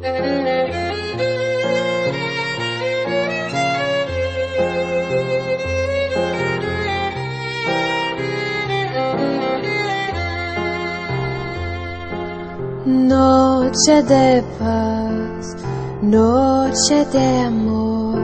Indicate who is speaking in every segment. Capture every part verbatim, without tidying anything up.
Speaker 1: Noche de paz, noche de amor,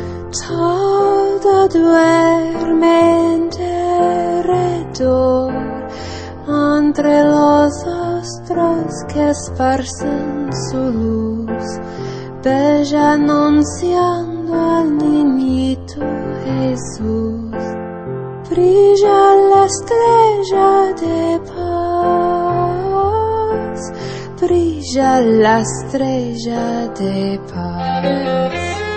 Speaker 1: todo duerme en derredor, entre los astros que esparcen su luz, bella anunciando al niñito Jesús. Brilla la estrella de paz, brilla la estrella de paz.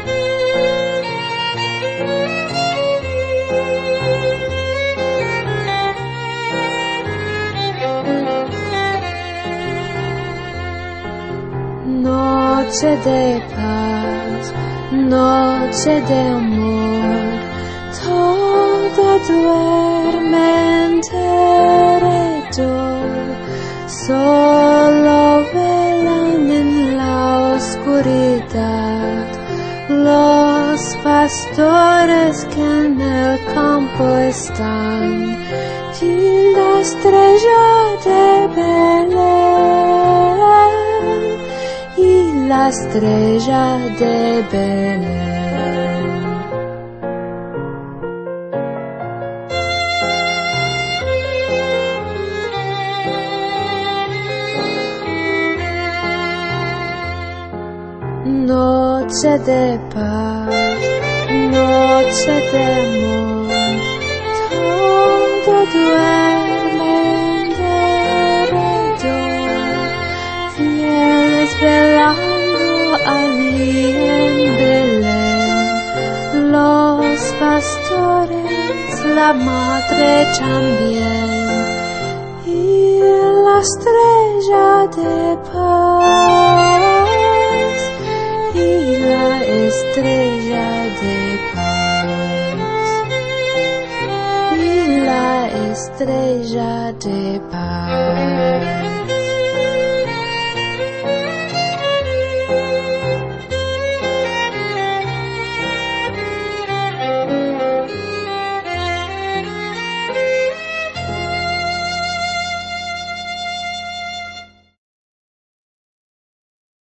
Speaker 1: Noche de paz, noche de amor, todo duerme en derredor, solo velan en la oscuridad los pastores que en el campo están, y la estrella de Belén, y la estrella de Belén. Noche de paz, noche de amor, todo duerme en derredor, fieles velando allí en Belén, los pastores, la madre también, y la estrella de paz, y la estrella de paz, y la estrella de paz.